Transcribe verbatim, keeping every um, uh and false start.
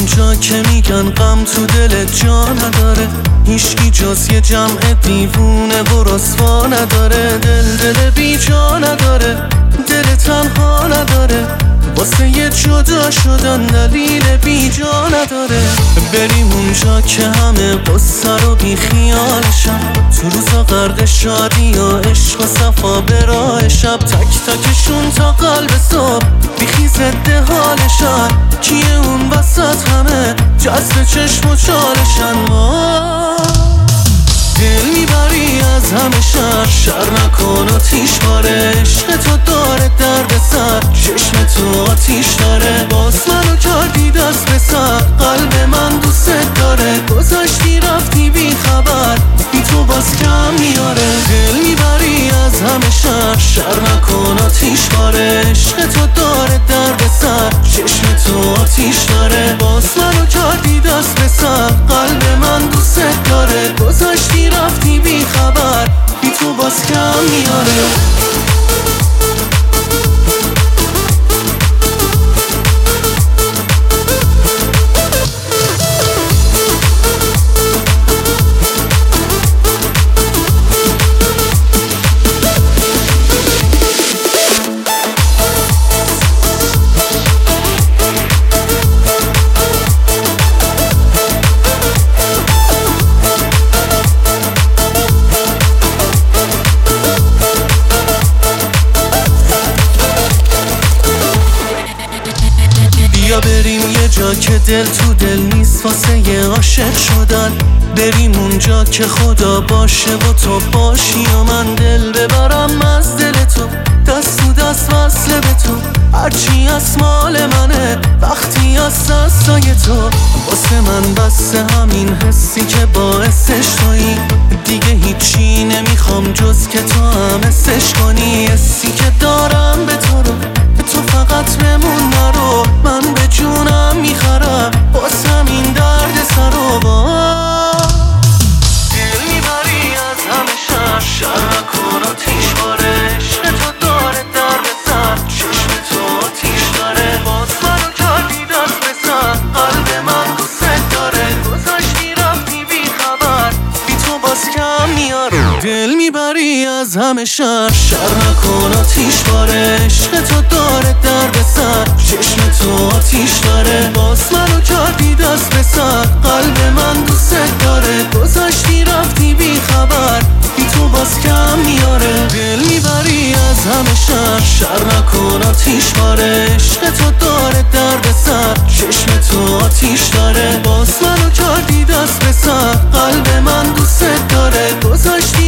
اونجا که میگن غم تو دلت جا نداره، هیچکی جز یه جمع دیوونه و رسوا نداره. دل دل بی جا نداره، دل تنها نداره، واسه یه جدا شدن دلیل بی جا نداره. بریم اونجا که همه قصه رو بی خیالشن، تو روزا غرق شادی و عشق و صفا به راه شب، تک تکشون تا قلب صبح بیخی ضد حالشن. کیه اون وسط همه جذب چشم و چالشن؟ دل میبری از همه شر، شر نکن آتیش باره، عشق تو داره درد سر، چشم تو آتیش داره. باز منو کردی دست به سر، قلب من دوست داره، گذشتی رفتی بی خبر، بی تو باز کم میاره. دل میبری از همه شر، شر نکن آتیش باره، عشق تو داره درد سر، چشم تو آتیش داره. باز منو کردی دست به سر، قلب من دوست داره، گذشتی رفتی بی خبر، بی تو باز کم میاره. بیا بریم یه جا که دل تو دل نیست واسه یه عاشق شدن، بریم اونجا که خدا باشه و تو باشی و من دل ببرم از دل تو، دست تو دست وصله به تو، هرچی از مال منه وقتی از دستای تو. واسه من بسه همین حسی که باعثش تویی، دیگه هیچی نمیخوام جز که تو هم حسش کنی. حسی که دارم به تو رو، تو فقط بمون نرو، من به جونم میخرم باز همین درد سر و با. دل میبری از همه شر، شر نکن آتیش باره، عشق تو داره درد سر، چشم تو آتیش داره. باز منو کردی دست به سر، قلب من دوست داره، گذشتی رفتی بی خبر، بی تو باز کم میاره. دل میبری از همه شر، شر نکن آتیش باره، عشق تو داره درد سر، چشم تو آتیش داره. باز منو کردی دست به سر، قلب من دوست داره، گذشتی رفتی بی خبر، بی تو باز کم میاره. دل میبری از همه شر، شر نکن آتیش باره، عشق تو داره درد سر، چشم تو آتیش داره. باز منو کردی دست به سر، قلب من دوست داره، گذشتی